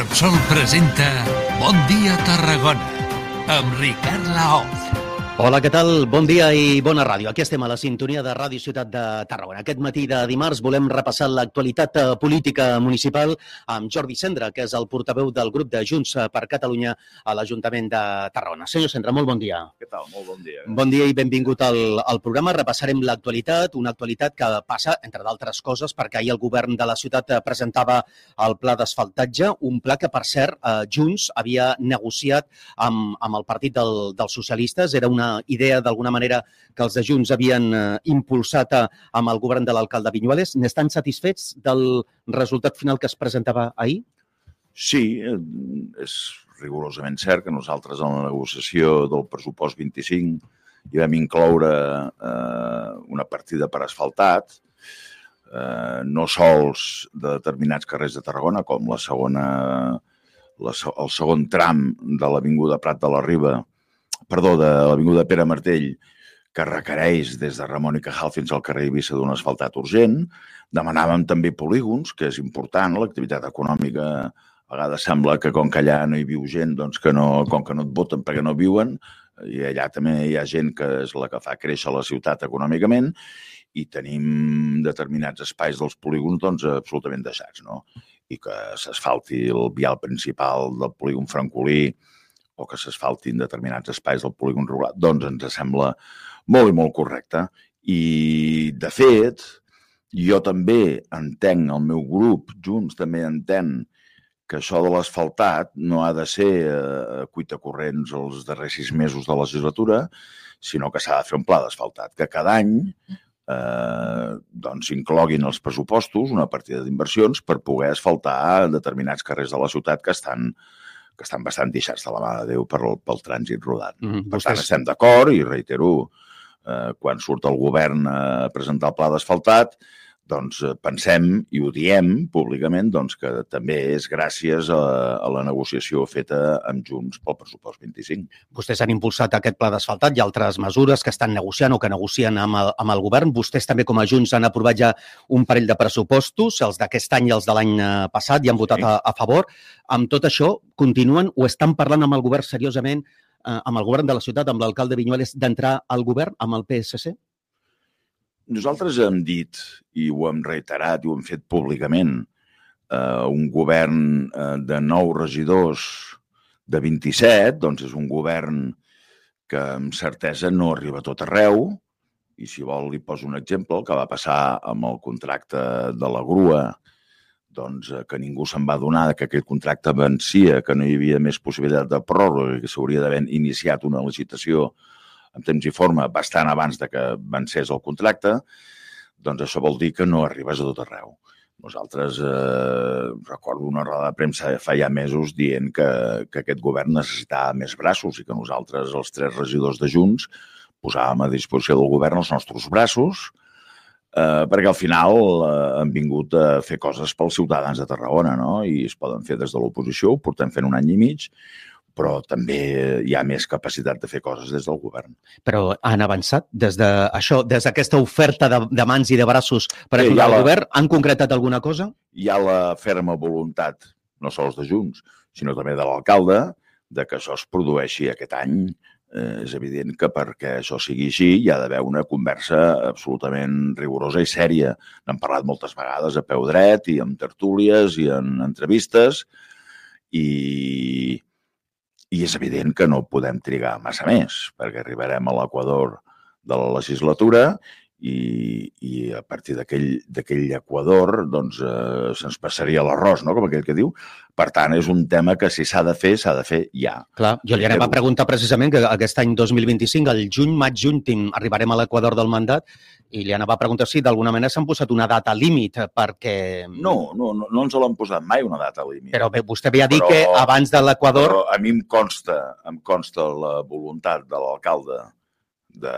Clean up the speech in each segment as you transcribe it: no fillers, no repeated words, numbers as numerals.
Repsol presenta Bon dia Tarragona amb Ricard Laoz. Hola, què tal? Bon dia i bona ràdio. Aquí estem a la sintonia de Ràdio Ciutat de Tarragona. Aquest matí de dimarts volem repassar l'actualitat política municipal amb Jordi Cendra, que és el portaveu del grup de Junts per Catalunya a l'Ajuntament de Tarragona. Senyor Cendra, molt bon dia. Què tal? Molt bon dia. Bon dia i benvingut al programa. Repassarem l'actualitat, una actualitat que passa, entre d'altres coses, perquè ahir el govern de la ciutat presentava el pla d'asfaltatge, un pla que, per cert, Junts havia negociat amb el partit dels socialistes. Era una idea, d'alguna manera, que els de Junts havien impulsat amb el govern de l'alcalde Viñuales. N'estan satisfets del resultat final que es presentava ahir? Sí, és rigorosament cert que nosaltres en la negociació del pressupost 25 hi vam incloure una partida per asfaltat, no sols de determinats carrers de Tarragona, com el segon tram de l'Avinguda Prat de la Riba, de l'Avinguda Pere Martell, que requereix des de Ramon i Cajal fins al carrer Eivissa d'un asfaltat urgent. Demanàvem també polígons, que és important, l'activitat econòmica. A vegades sembla que com que allà no hi viu gent, doncs com que no et voten perquè no viuen, i allà també hi ha gent que és la que fa créixer la ciutat econòmicament, i tenim determinats espais dels polígons doncs, absolutament deixats, no? I que s'asfalti el vial principal del polígon Francolí o que s'asfaltin determinats espais del polígon Rural, doncs ens sembla molt i molt correcte. I, de fet, jo també entenc, el meu grup, Junts, també entén que això de l'asfaltat no ha de ser cuitacorrents els darrers 6 mesos de legislatura, sinó que s'ha de fer un pla d'asfaltat, que cada any doncs incloguin els pressupostos, una partida d'inversions, per poder asfaltar determinats carrers de la ciutat que estan bastant deixats de la mà de Déu pel trànsit rodat. Per tant, estem d'acord i reitero, quan surt el govern a presentar el pla d'asfaltat, doncs pensem i ho diem públicament doncs, que també és gràcies a la negociació feta amb Junts pel pressupost 25. Vostès han impulsat aquest pla d'asfaltat i altres mesures que estan negociant o que negocien amb el govern. Vostès també, com a Junts, han aprovat ja un parell de pressupostos, els d'aquest any i els de l'any passat, i han votat a favor. Amb tot això, continuen o estan parlant amb el govern seriosament, amb el govern de la ciutat, amb l'alcalde Viñuales, d'entrar al govern amb el PSC? Nosaltres hem dit, i ho hem reiterat i ho hem fet públicament, un govern de 9 regidors de 27, doncs és un govern que amb certesa no arriba a tot arreu, i si vol li poso un exemple, el que va passar amb el contracte de la grua, doncs que ningú se'n va adonar que aquest contracte vencia, que no hi havia més possibilitat de pròrroga, que s'hauria d'haver iniciat una licitació en temps i forma bastant abans de que vencés el contracte, doncs això vol dir que no arribes a tot arreu. Nosaltres recordo una roda de premsa fa ja mesos dient que aquest govern necessitava més braços i que nosaltres, els 3 regidors de Junts, posàvem a disposició del govern els nostres braços perquè al final han vingut a fer coses pels ciutadans de Tarragona, no? I es poden fer des de l'oposició, ho portem fent 1 any i mig, però també hi ha més capacitat de fer coses des del govern. Però han avançat des d'aquesta oferta de mans i de braços per ajudar el govern? Han concretat alguna cosa? Hi ha la ferma voluntat, no sols de Junts, sinó també de l'alcalde, de que això es produeixi aquest any. És evident que perquè això sigui així hi ha d'haver una conversa absolutament rigorosa i sèria. N'hem parlat moltes vegades a peu dret i amb tertúlies i en entrevistes i és evident que no podem trigar massa més, perquè arribarem a l'equador de la legislatura i a partir d'aquell equador doncs, se'ns passaria l'arròs, no? Com aquell que diu. Per tant, és un tema que si s'ha de fer ja. Clar, jo li anava a preguntar precisament que aquest any 2025, al juny, maig-juny, arribarem a l'equador del mandat i li anava a preguntar si d'alguna manera s'han posat una data límit perquè... No ens l'han posat mai una data límit. Però bé, vostè ve a dir que abans de l'equador... Però a mi em consta la voluntat de l'alcalde de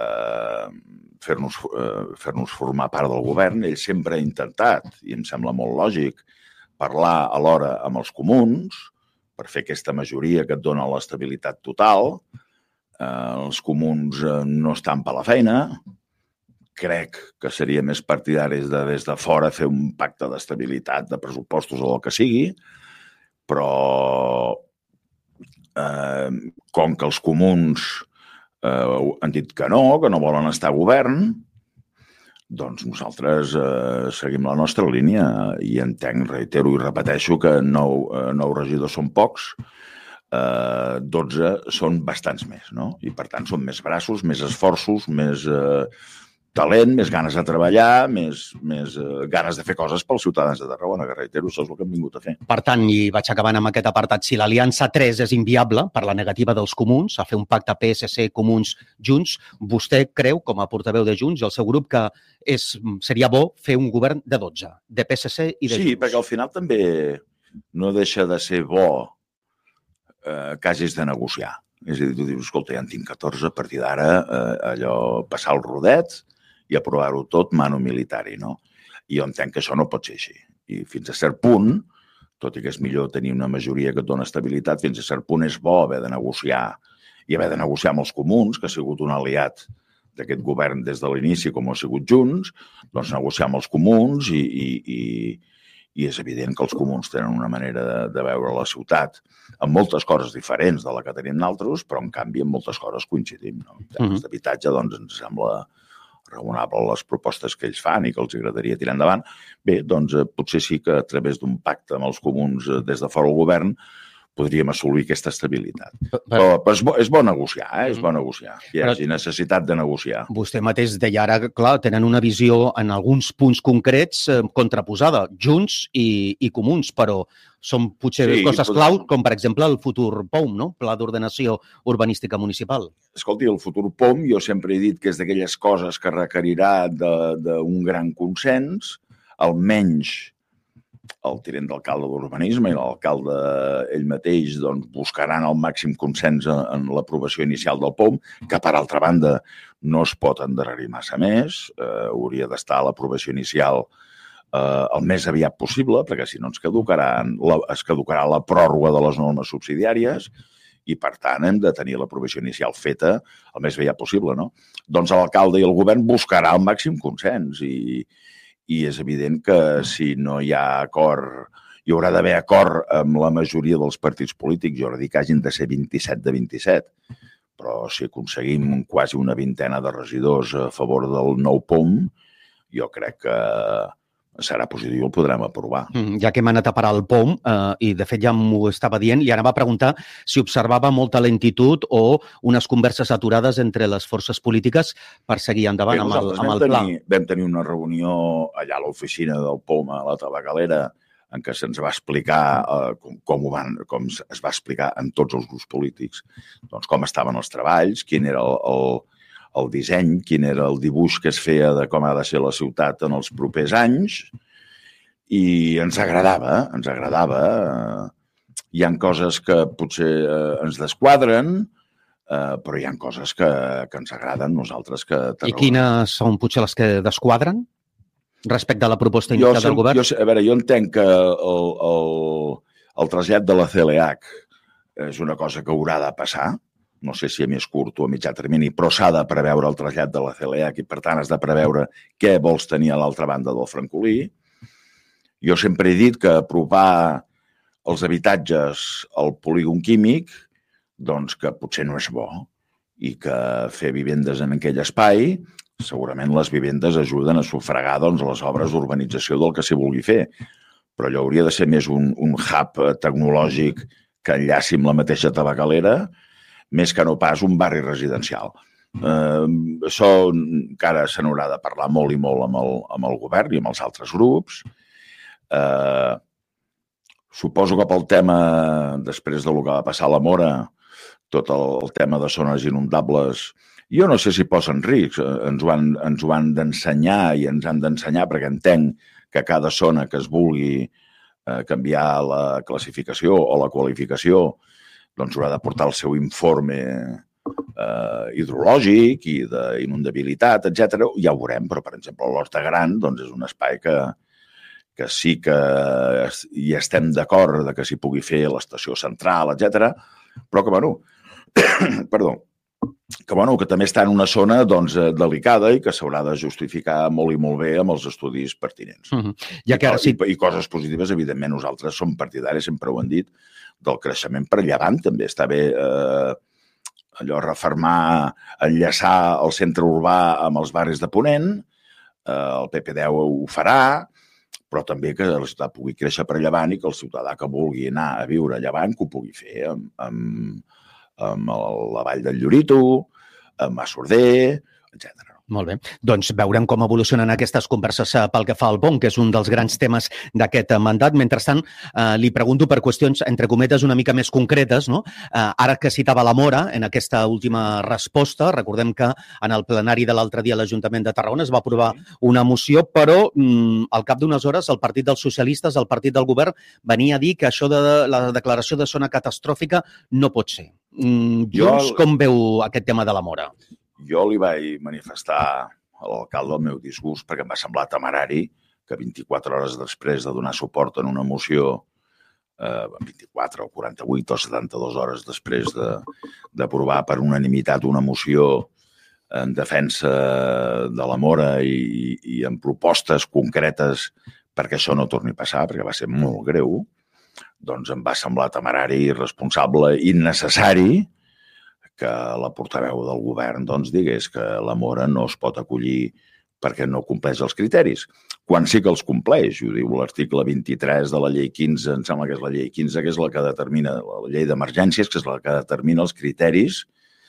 fer-nos formar part del govern. Ell sempre ha intentat, i em sembla molt lògic, parlar alhora amb els comuns per fer aquesta majoria que et dona l'estabilitat total. Els comuns no estan per la feina. Crec que seria més partidaris de des de fora fer un pacte d'estabilitat, de pressupostos o el que sigui, però com que els comuns han dit que no volen estar a govern, doncs nosaltres seguim la nostra línia i entenc, reitero i repeteixo que 9 regidors són pocs, 12 són bastants més, no? I per tant són més braços, més esforços, més talent, més ganes de treballar, més ganes de fer coses pels ciutadans de Tarragona, que reitero, això és el que hem vingut a fer. Per tant, i vaig acabant amb aquest apartat, si l'Aliança 3 és inviable per la negativa dels comuns a fer un pacte PSC, Comuns, Junts, vostè creu, com a portaveu de Junts i el seu grup, que seria bo fer un govern de 12, de PSC i de Junts? Sí, perquè al final també no deixa de ser bo que hagis de negociar. És a dir, tu dius, escolta, ja en tinc 14, a partir d'ara allò, passar el rodet i aprovar-ho tot mano militari, no? I jo entenc que això no pot ser així. I fins a cert punt, tot i que és millor tenir una majoria que et dona estabilitat, fins a cert punt és bo haver de negociar i haver de negociar amb els comuns, que ha sigut un aliat d'aquest govern des de l'inici, com ho ha sigut Junts, doncs negociar amb els comuns i és evident que els comuns tenen una manera de veure la ciutat amb moltes coses diferents de la que tenim nosaltres, però en canvi en moltes coses coincidim. No? En termes d'habitatge, doncs ens sembla raonable les propostes que ells fan i que els agradaria tirar endavant. Bé, doncs potser sí que a través d'un pacte amb els comuns des de fora del govern podríem assolir aquesta estabilitat. Però és bo negociar, és bo negociar. Hi hagi necessitat de negociar. Vostè mateix deia ara, clar, tenen una visió en alguns punts concrets contraposada, Junts i Comuns, però són potser coses clau, com per exemple el futur POM, no? Pla d'Ordenació Urbanística Municipal. Escolti, el futur POM jo sempre he dit que és d'aquelles coses que requerirà d'un gran consens, almenys el tinent d'alcalde d'Urbanisme i l'alcalde ell mateix doncs, buscaran el màxim consens en l'aprovació inicial del POM, que per altra banda no es pot endarrerir massa més, hauria d'estar a l'aprovació inicial el més aviat possible, perquè si no es caducarà la pròrroga de les normes subsidiàries i, per tant, hem de tenir l'aprovació inicial feta el més aviat possible, no? Doncs l'alcalde i el govern buscarà el màxim consens i és evident que si no hi ha acord, hi haurà d'haver acord amb la majoria dels partits polítics. Jo no dic que hagin de ser 27 de 27, però si aconseguim quasi una vintena de regidors a favor del nou POM, jo crec que serà positiu, el podrem aprovar. Ja que hem anat a parar el POM, i de fet ja m'ho estava dient, i anava a preguntar si observava molta lentitud o unes converses aturades entre les forces polítiques per seguir endavant amb el pla. Vam tenir una reunió allà a l'oficina del POM a la Tabacalera en què se'ns va explicar com es va explicar en tots els grups polítics doncs com estaven els treballs, quin era el disseny, quin era el dibuix que es feia de com ha de ser la ciutat en els propers anys, i ens agradava. Hi ha coses que potser ens desquadren, però hi ha coses que ens agraden nosaltres. I quines són potser les que desquadren respecte a la proposta inicial del govern? Jo entenc que el trasllat de la CLH és una cosa que haurà de passar, no sé si a més curt o a mitjà termini, però s'ha de preveure el trasllat de la CLH i, per tant, has de preveure què vols tenir a l'altra banda del Francolí. Jo sempre he dit que apropar els habitatges al polígon químic, doncs que potser no és bo i que fer vivendes en aquell espai, segurament les vivendes ajuden a sufragar les obres d'urbanització del que s'hi vulgui fer. Però allò hauria de ser més un hub tecnològic que enllaci amb la mateixa Tabacalera, més que no pas un barri residencial. Això encara se n'haurà de parlar molt i molt amb el govern i amb els altres grups. Suposo que pel tema, després del que va passar a la Mora, tot el tema de zones inundables, jo no sé si posa en risc. Ens ho han d'ensenyar i ens han d'ensenyar perquè entenc que cada zona que es vulgui canviar la classificació o la qualificació doncs haurà de portar el seu informe hidrològic i d'inundabilitat, etc. Ja ho veurem, però, per exemple, l'Horta Gran doncs, és un espai que sí que hi estem d'acord que s'hi pugui fer l'estació central, etc. Però que, bueno, perdó, que també està en una zona delicada i que s'haurà de justificar molt i molt bé amb els estudis pertinents. I coses positives, evidentment, nosaltres som partidaris, sempre ho hem dit, del creixement per llevant. També està bé allò refermar, enllaçar el centre urbà amb els barris de Ponent, el PP10 ho farà, però també que la ciutat pugui créixer per llevant i que el ciutadà que vulgui anar a viure a llevant que ho pugui fer amb la Vall del Llorito, amb Massorder, etc. Molt bé. Doncs veurem com evolucionen aquestes converses pel que fa al BON, que és un dels grans temes d'aquest mandat. Mentrestant, li pregunto per qüestions, entre cometes, una mica més concretes, no? Ara que citava la Mora, en aquesta última resposta, recordem que en el plenari de l'altre dia a l'Ajuntament de Tarragona es va aprovar una moció, però al cap d'unes hores el Partit dels Socialistes, el partit del govern, venia a dir que això de la declaració de zona catastròfica no pot ser. Junts, com veu aquest tema de la Mora? Jo li vaig manifestar a l'alcalde el meu disgust perquè em va semblar temerari que 24 hores després de donar suport en una moció, 24 o 48 o 72 hores després d'aprovar per unanimitat una moció en defensa de la Mora i amb propostes concretes perquè això no torni a passar, perquè va ser molt greu, doncs em va semblar temerari, irresponsable, innecessari que la portaveu del govern digués que la Mora no es pot acollir perquè no compleix els criteris, quan sí que els compleix. Ho diu l'article 23 de la llei 15, em sembla que és la llei 15, que és la que determina, la llei d'emergències, que és la que determina els criteris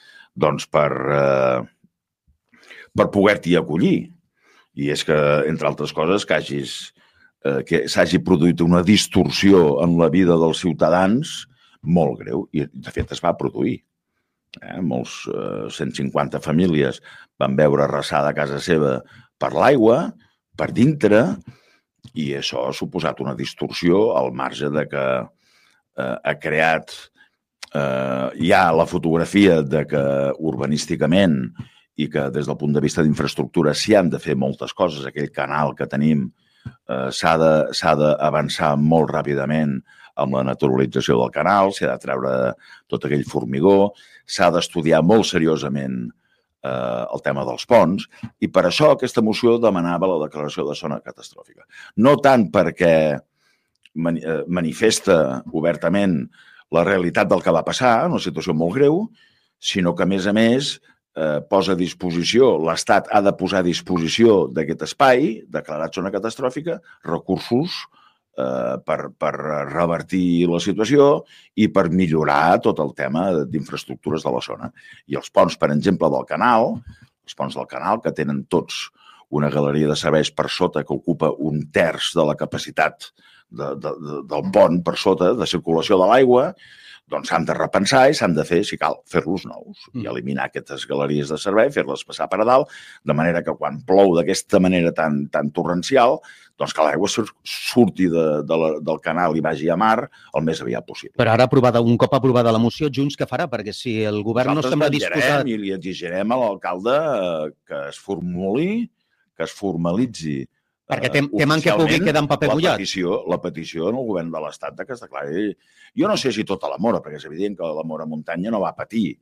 per poder-t'hi acollir. I és que, entre altres coses, que s'hagi produït una distorsió en la vida dels ciutadans molt greu, i de fet es va produir. Molts 150 famílies van veure arrasada a casa seva per l'aigua, per dintre, i això ha suposat una distorsió al marge de que ha creat ja la fotografia de que urbanísticament i que des del punt de vista d'infraestructura s'hi han de fer moltes coses. Aquell canal que tenim s'ha d'avançar molt ràpidament amb la naturalització del canal, s'ha de treure tot aquell formigó, s'ha d'estudiar molt seriosament el tema dels ponts, i per això aquesta moció demanava la declaració de zona catastròfica. No tant perquè manifesta obertament la realitat del que va passar, una situació molt greu, sinó que, a més, posa a disposició, l'Estat ha de posar a disposició d'aquest espai, declarat zona catastròfica, recursos per revertir la situació i per millorar tot el tema d'infraestructures de la zona. I els ponts, per exemple, del canal, que tenen tots una galeria de serveis per sota que ocupa 1/3 de la capacitat del pont per sota de circulació de l'aigua, doncs s'han de repensar i s'han de fer, si cal, fer-los nous i eliminar aquestes galeries de servei, fer-les passar per a dalt, de manera que quan plou d'aquesta manera tan torrencial, doncs que l'aigua surti del canal i vagi a mar el més aviat possible. Però ara, un cop aprovada la moció, Junts què farà? Perquè si el govern no sembla disposat... I li exigirem a l'alcalde que es formalitzi perquè temen que pugui quedar en paper mullat. La petició en el govern de l'Estat que es declari. Jo no sé si tota la Mora, perquè és evident que la Mora Muntanya no va patir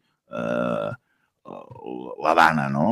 la dana, no?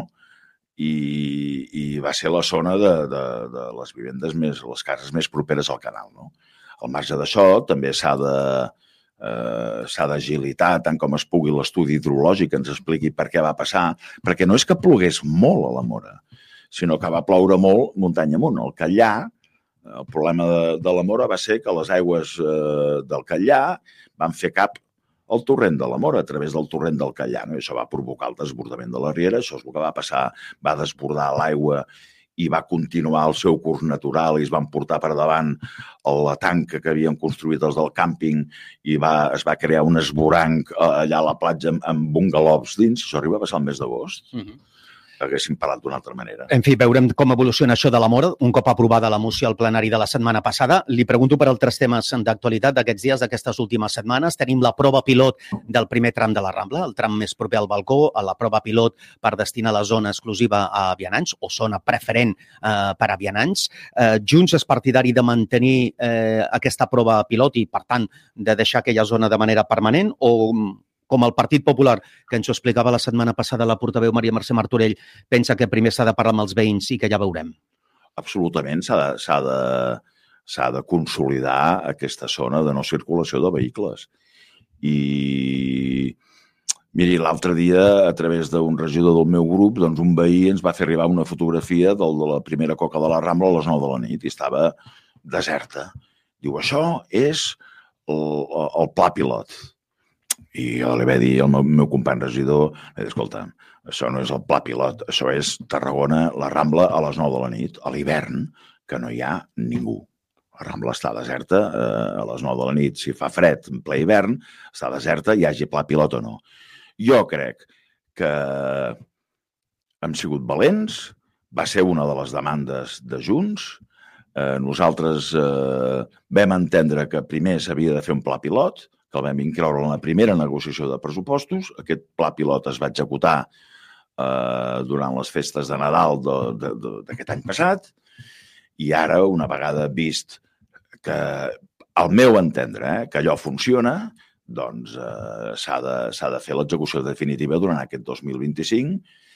I va ser la zona de les vivendes les cases més properes al canal, no? Al marge d'això, també s'ha d'agilitar tant com es pugui l'estudi hidrològic que ens expliqui per què va passar, perquè no és que plogués molt a la Mora, sinó que va ploure molt muntanya amunt. El Catllà, el problema de la Mora va ser que les aigües del Catllà van fer cap al torrent de la Mora, a través del torrent del Catllà, no? I això va provocar el desbordament de la riera, això és el que va passar, va desbordar l'aigua i va continuar el seu curs natural i es van portar per davant la tanca que havien construït els del càmping i es va crear un esvoranc allà a la platja amb bungalows dins. Això arriba a passar el mes d'agost. Haguéssim parlat d'una altra manera. En fi, veurem com evoluciona això de la Mora, un cop aprovada la moció al plenari de la setmana passada. Li pregunto per altres temes d'actualitat d'aquests dies, d'aquestes últimes setmanes. Tenim la prova pilot del primer tram de la Rambla, el tram més proper al balcó, la prova pilot per destinar la zona exclusiva a vianants o zona preferent per a vianants. Junts és partidari de mantenir aquesta prova pilot i, per tant, de deixar aquella zona de manera permanent o com el Partit Popular, que ens ho explicava la setmana passada la portaveu Maria Mercè Martorell, pensa que primer s'ha de parlar amb els veïns i que ja veurem? Absolutament, s'ha de consolidar aquesta zona de no circulació de vehicles. I miri, l'altre dia, a través d'un regidor del meu grup, doncs un veí ens va fer arribar una fotografia de la primera coca de la Rambla a les 9 de la nit i estava deserta. Diu, això és el pla pilot. I jo li vaig dir al meu company regidor, escolta, això no és el pla pilot, això és Tarragona, la Rambla a les 9 de la nit, a l'hivern, que no hi ha ningú. La Rambla està deserta a les 9 de la nit. Si fa fred en ple hivern, està deserta, hi hagi pla pilot o no. Jo crec que hem sigut valents, va ser una de les demandes de Junts. Nosaltres vam entendre que primer s'havia de fer un pla pilot, que el vam incloure en la primera negociació de pressupostos. Aquest pla pilot es va executar durant les festes de Nadal d'aquest any passat i ara, una vegada vist que, al meu entendre, que allò funciona, doncs s'ha de fer l'execució definitiva durant aquest 2025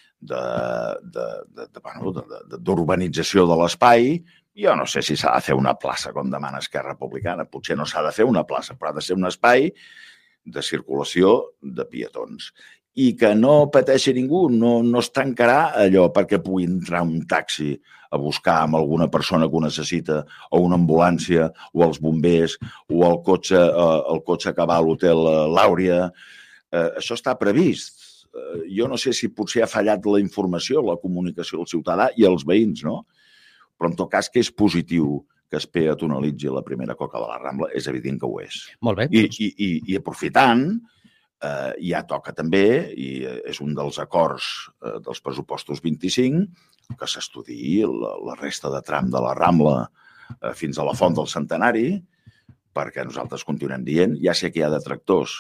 d'urbanització de l'espai. Jo no sé si s'ha de fer una plaça, com demana Esquerra Republicana. Potser no s'ha de fer una plaça, però ha de ser un espai de circulació de peatons. I que no pateixi ningú, no es tancarà allò perquè pugui entrar un taxi a buscar amb alguna persona que ho necessita, o una ambulància, o els bombers, o el cotxe que va a l'hotel Làuria. Això està previst. Jo no sé si potser ha fallat la informació, la comunicació al ciutadà i als veïns, no? Però en tot cas que és positiu que es peatonalitzi la primera coca de la Rambla, és evident que ho és. Molt bé. I aprofitant, ja toca també, i és un dels acords dels pressupostos 25, que s'estudiï la resta de tram de la Rambla fins a la Font del Centenari, perquè nosaltres continuem dient, ja sé que hi ha detractors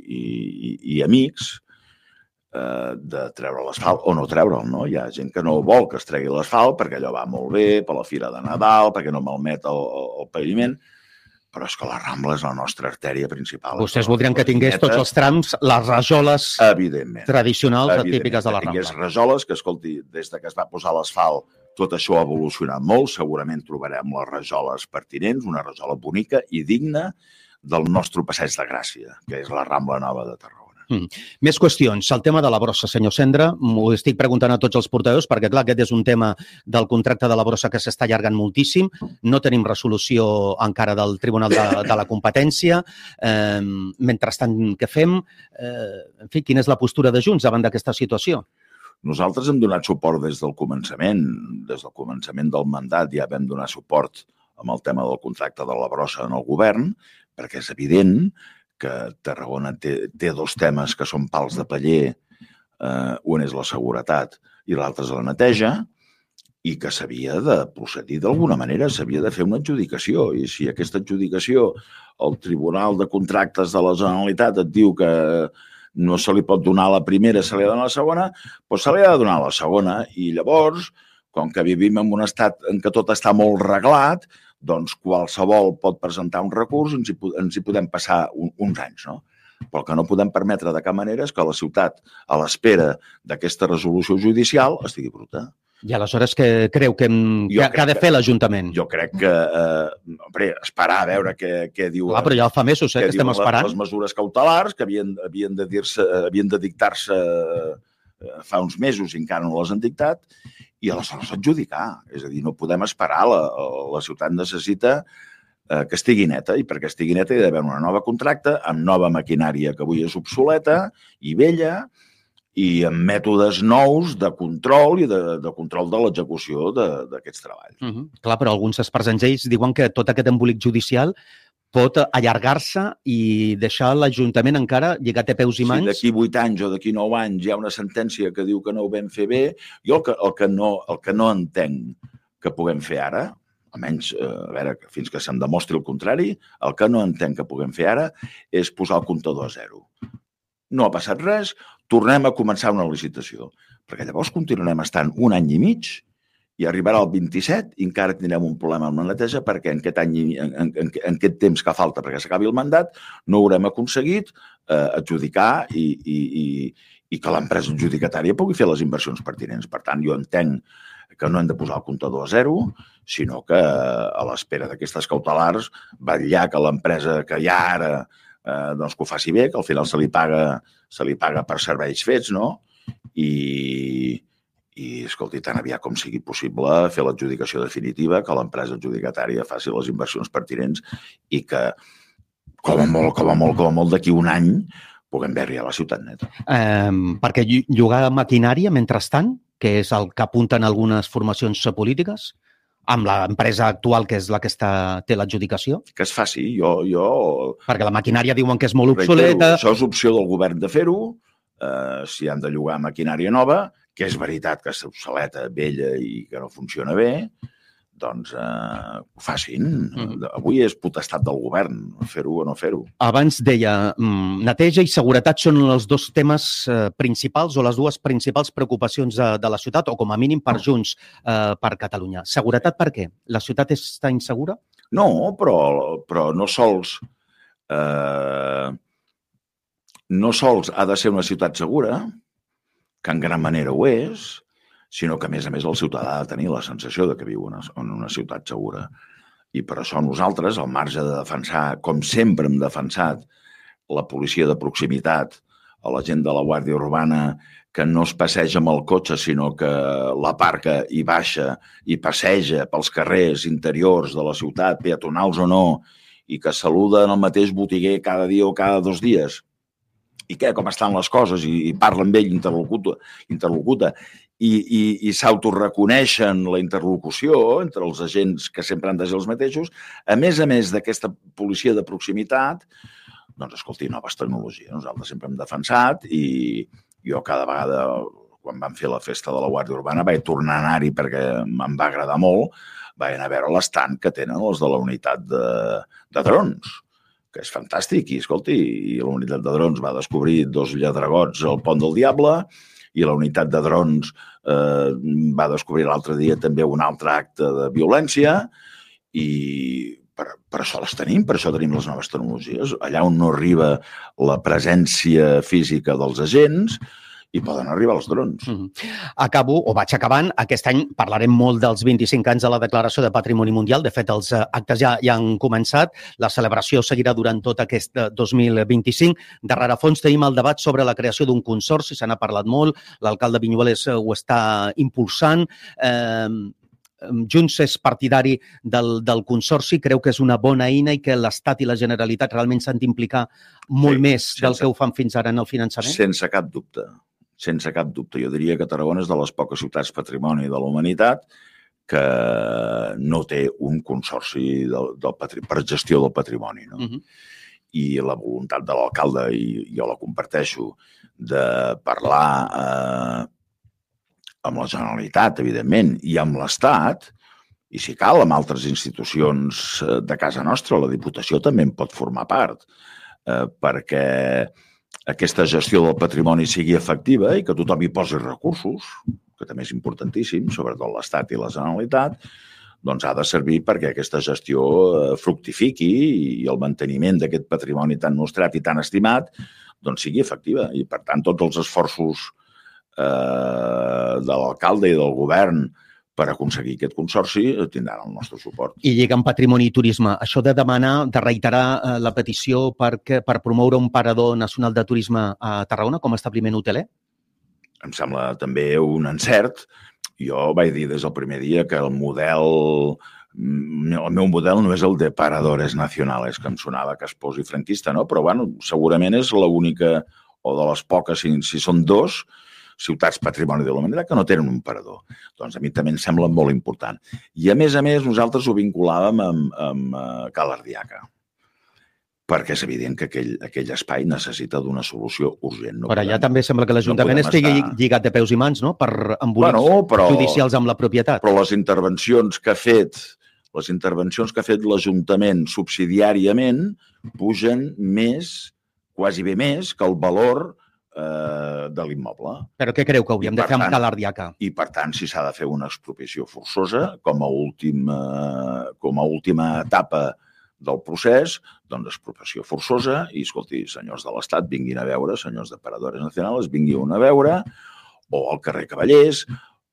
i amics de treure l'asfalt o no treure'l, no? Hi ha gent que no vol que es tregui l'asfalt perquè allò va molt bé, per la Fira de Nadal, perquè no malmet el paviment, però és que la Rambla és la nostra artèria principal. Vostès voldrien que tingués tots els trams, les rajoles tradicionals típiques de la Rambla. Que tingués rajoles, que, escolti, des que es va posar l'asfalt, tot això ha evolucionat molt. Segurament trobarem les rajoles pertinents, una rajola bonica i digna del nostre passeig de Gràcia, que és la Rambla Nova de Tarragona. Més qüestions. El tema de la brossa, senyor Cendra. M'ho estic preguntant a tots els portaveus perquè, clar, aquest és un tema del contracte de la brossa que s'està allargant moltíssim. No tenim resolució encara del Tribunal de la Competència. Mentrestant, què fem? En fi, quina és la postura de Junts davant d'aquesta situació? Nosaltres hem donat suport des del començament. Des del començament del mandat ja vam donar suport amb el tema del contracte de la brossa en el govern, perquè és evident que Tarragona té dos temes que són pals de paller. Un és la seguretat i l'altre és la neteja, i que s'havia de procedir d'alguna manera, s'havia de fer una adjudicació. I si aquesta adjudicació, el Tribunal de Contractes de la Generalitat et diu que no se li pot donar la primera, se li ha de donar la segona, doncs se li ha de donar la segona. I llavors, com que vivim en un estat en què tot està molt reglat, doncs qualsevol pot presentar un recurs i ens hi podem passar uns anys, no? Però el que no podem permetre de cap manera és que la ciutat, a l'espera d'aquesta resolució judicial, estigui bruta. I aleshores què creu que ha de fer l'Ajuntament? Jo crec que, esperar a veure què diu... Clar, però ja fa mesos que estem esperant. Les mesures cautelars que havien de dictar-se fa uns mesos i encara no les han dictat, i aleshores adjudicar. És a dir, no podem esperar. La ciutat necessita que estigui neta, i perquè estigui neta hi ha d'haver una nova contracte amb nova maquinària que avui és obsoleta i vella, i amb mètodes nous de control i de control de l'execució d'aquests treballs. Clar, però alguns experts en lleis diuen que tot aquest embolic judicial pot allargar-se i deixar l'Ajuntament encara lligat a peus i mans. Si d'aquí 8 anys o d'aquí 9 anys hi ha una sentència que diu que no ho vam fer bé, jo el que no entenc que puguem fer ara, almenys a veure, fins que se'm demostri el contrari, el que no entenc que puguem fer ara és posar el comptador a zero. No ha passat res, tornem a començar una licitació, perquè llavors continuarem estant un any i mig i arribarà el 27 i encara tindrem un problema amb la neteja perquè en aquest temps que falta perquè s'acabi el mandat no haurem aconseguit adjudicar i que l'empresa adjudicatària pugui fer les inversions pertinents. Per tant, jo entenc que no hem de posar el comptador a zero, sinó que a l'espera d'aquestes cautelars vetllar que l'empresa que hi ha ara doncs que ho faci bé, que al final se li paga per serveis fets, no? I escolti, tan aviat com sigui possible fer l'adjudicació definitiva, que l'empresa adjudicatària faci les inversions pertinents i que, com a molt, d'aquí un any puguem veure a la ciutat neta. Perquè llogar maquinària, mentrestant, que és el que apunten algunes formacions polítiques, amb l'empresa actual, que és la que té l'adjudicació? Que es faci. Perquè la maquinària diuen que és molt obsoleta. Això és opció del govern de fer-ho. Si han de llogar maquinària nova, que és veritat que és obsoleta, vella i que no funciona bé, doncs ho facin. Avui és potestat del govern fer-ho o no fer-ho. Abans deia, neteja i seguretat són els dos temes principals o les dues principals preocupacions de la ciutat, o com a mínim per Junts per Catalunya. Seguretat per què? La ciutat està insegura? No, però no sols ha de ser una ciutat segura, que en gran manera ho és, sinó que, a més, el ciutadà ha de tenir la sensació de que viu en una ciutat segura. I per això nosaltres, al marge de defensar, com sempre hem defensat, la policia de proximitat, a la gent de la Guàrdia Urbana, que no es passeja amb el cotxe, sinó que l'aparca i baixa i passeja pels carrers interiors de la ciutat, peatonals o no, i que saluda en el mateix botiguer cada dia o cada 2 dies. I què, com estan les coses? I parla amb ell, interlocuta, i s'autoreconeixen la interlocució entre els agents que sempre han de ser els mateixos. A més d'aquesta policia de proximitat, doncs, escolti, noves tecnologies. Nosaltres sempre hem defensat i jo cada vegada, quan vam fer la festa de la Guàrdia Urbana, vaig tornar a anar-hi perquè em va agradar molt, vaig anar a veure l'estant que tenen els de la unitat de drons, que és fantàstic. I, escolti, la unitat de drons va descobrir 2 lladregots al Pont del Diable i la unitat de drons va descobrir l'altre dia també un altre acte de violència i per això les tenim, per això tenim les noves tecnologies. Allà on no arriba la presència física dels agents, i poden arribar els drons. Acabo, o vaig acabant. Aquest any parlarem molt dels 25 anys de la Declaració de Patrimoni Mundial. De fet, els actes ja han començat. La celebració seguirà durant tot aquest 2025. De rerefons tenim el debat sobre la creació d'un consorci. Se n'ha parlat molt. L'alcalde Viñuales ho està impulsant. Junts és partidari del consorci, creu que és una bona eina i que l'Estat i la Generalitat realment s'han d'implicar molt més del que ho fan fins ara en el finançament? Sense cap dubte. Sense cap dubte. Jo diria que Tarragona és de les poques ciutats patrimoni de la humanitat que no té un consorci per gestió del patrimoni. No? I la voluntat de l'alcalde, i jo la comparteixo, de parlar amb la Generalitat, evidentment, i amb l'Estat, i si cal, amb altres institucions de casa nostra, la Diputació també en pot formar part, perquè aquesta gestió del patrimoni sigui efectiva i que tothom hi posi recursos, que també és importantíssim, sobretot l'Estat i la Generalitat, doncs ha de servir perquè aquesta gestió fructifiqui i el manteniment d'aquest patrimoni tan nostrat i tan estimat doncs sigui efectiva. I, per tant, tots els esforços de l'alcalde i del govern per aconseguir aquest consorci tindran el nostre suport. I lliga amb patrimoni i turisme. Això de demanar, de reiterar la petició per promoure un parador nacional de turisme a Tarragona com a establiment hoteler? Em sembla també un encert. Jo vaig dir des del primer dia que el meu model no és el de paradores nacionales, que em sonava que es posi franquista, no? Però bueno, segurament és l'única, o de les poques, si són 2, ciutats patrimoni de la humanitat que no tenen un parador. Doncs a mi també em sembla molt important. I a més, nosaltres ho vinculàvem amb Cala Ardiaca, perquè és evident que aquell espai necessita d'una solució urgent. Però allà també sembla que l'Ajuntament estigui lligat de peus i mans, no?, per embolics judicials amb la propietat. Però les intervencions que ha fet l'Ajuntament subsidiàriament pugen més, quasi bé més, que el valor de l'immoble. Però què creu que hauríem de fer amb Cal Ardiaca? I, per tant, si s'ha de fer una expropiació forçosa com a última etapa del procés, doncs expropiació forçosa i, escolti, senyors de l'Estat vinguin a veure, senyors de Paradores Nacionals vinguin a veure, o al carrer Cavallers.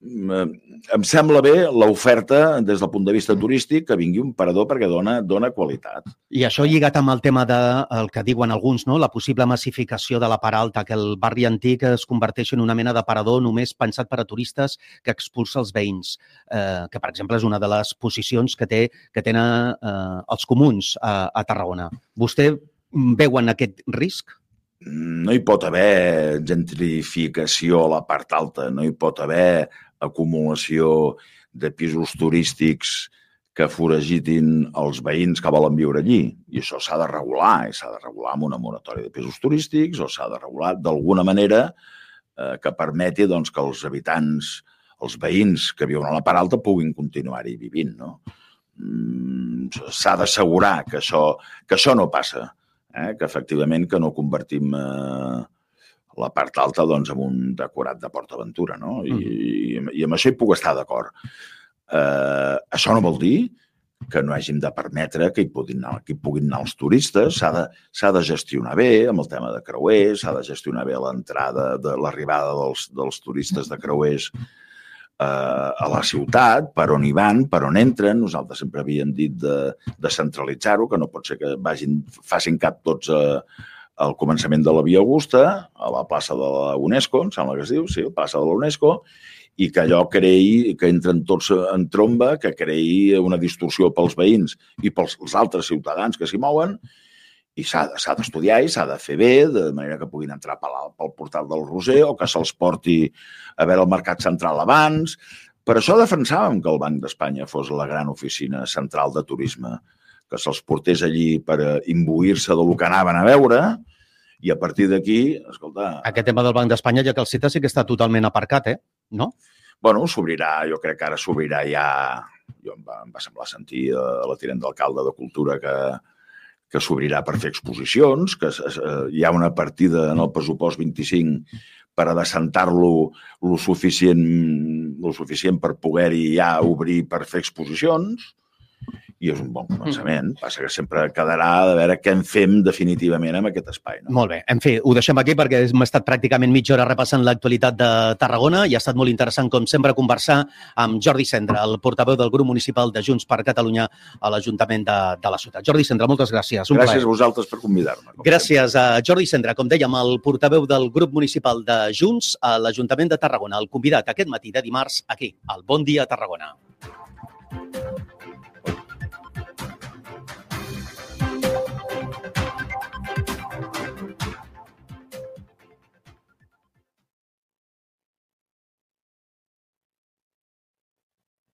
Em sembla bé l'oferta des del punt de vista turístic que vingui un parador perquè dona qualitat. I això lligat amb el tema del que diuen alguns, no? La possible massificació de la Part Alta, que el barri antic es converteixi en una mena de parador només pensat per a turistes que expulsa els veïns, que, per exemple, és una de les posicions que tenen els comuns a Tarragona. Vostè veuen aquest risc? No hi pot haver gentrificació a la part alta, no hi pot haver acumulació de pisos turístics que foragitin els veïns que volen viure allí. I això s'ha de regular, i s'ha de regular amb una moratòria de pisos turístics o s'ha de regular d'alguna manera que permeti doncs, que els habitants, els veïns que viuen a la part alta puguin continuar-hi vivint. No? S'ha d'assegurar que això no passa. Que efectivament que no convertim la part alta doncs, en un decorat de PortAventura. No? I amb això hi puc estar d'acord. Això no vol dir que no hàgim de permetre que hi puguin anar els turistes. S'ha de gestionar bé amb el tema de creuers, s'ha de gestionar bé l'entrada, l'arribada dels turistes de creuers a la ciutat, per on hi van, per on entren. Nosaltres sempre havíem dit de centralitzar-ho, que no pot ser que facin cap tots al començament de la Via Augusta, a la plaça de la UNESCO, em sembla que es diu, sí, la plaça de la UNESCO, i que allò creï, que entren tots en tromba, que creï una distorsió pels veïns i pels altres ciutadans que s'hi mouen, i s'ha d'estudiar i s'ha de fer bé, de manera que puguin entrar pel portal del Roser o que se'ls porti a veure el mercat central abans. Per això defensàvem que el Banc d'Espanya fos la gran oficina central de turisme, que se'ls portés allí per imbuir-se del que anaven a veure i a partir d'aquí, escolta... Aquest tema del Banc d'Espanya, ja que el cita, sí que està totalment aparcat, no? Bueno, s'obrirà, jo crec que ara s'obrirà ja... Em va semblar sentir a la tinent d'alcalde de Cultura que s'obrirà per fer exposicions, que hi ha una partida en el pressupost 25 per adecentar-lo lo suficient per poder-hi ja obrir per fer exposicions, i és un bon començament. Passa que sempre quedarà de veure què en fem definitivament amb aquest espai. No? Molt bé. En fi, ho deixem aquí perquè hem estat pràcticament mitja hora repassant l'actualitat de Tarragona i ha estat molt interessant, com sempre, conversar amb Jordi Cendra, el portaveu del grup municipal de Junts per Catalunya a l'Ajuntament de la ciutat. Jordi Cendra, moltes gràcies. Gràcies a vosaltres per convidar-me. Gràcies a Jordi Cendra, com dèiem, el portaveu del grup municipal de Junts a l'Ajuntament de Tarragona, el convidat aquest matí de dimarts aquí, al Bon Dia Tarragona.